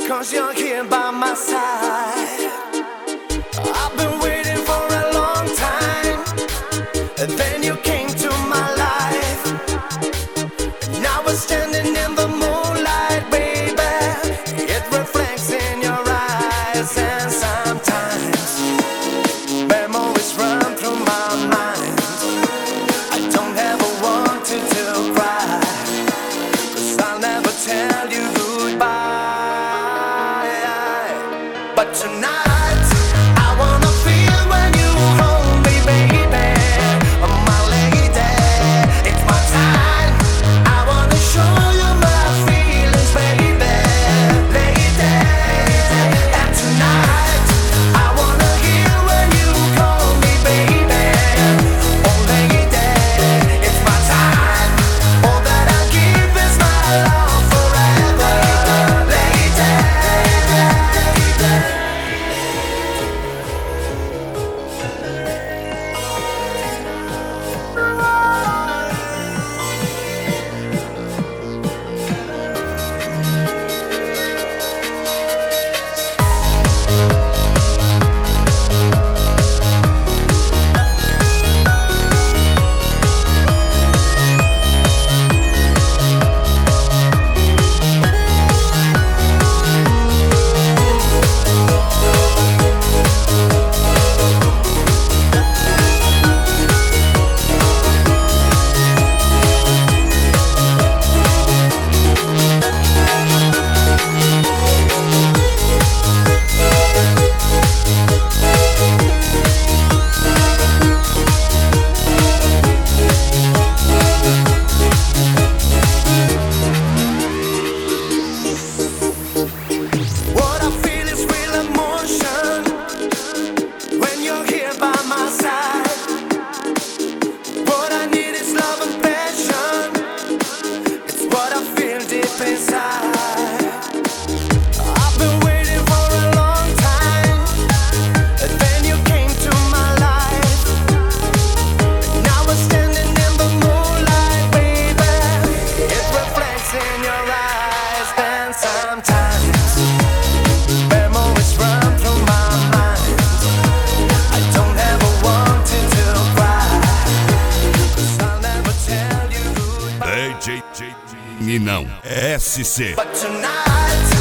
'cause you're here by my side. I've been waiting for a long time, and then you came to my life. Now we're standing in the moonlight, baby. It reflects in your eyes, and sometimes memories run through my mind. I don't ever want you to cry, 'cause I'll never tell you goodbye. But tonight I wanna feel when you hold me, baby. My lady, it's my time. I wanna show you my feelings, baby. Lady, and tonight I wanna hear when you call me, baby. Oh lady, it's my time. All that I give is my love forever. Lady, what I feel is real emotion when you're here by my side. What I need is love and passion. It's what I feel deep inside. I've been waiting for a long time, and then you came to my life. Now we're standing in the moonlight, baby. It reflects in your eyes, and sometimes memories run through my mind. I don't ever want you to cry, 'cause I'll never tell you goodbye. DJ Ninão SC. But tonight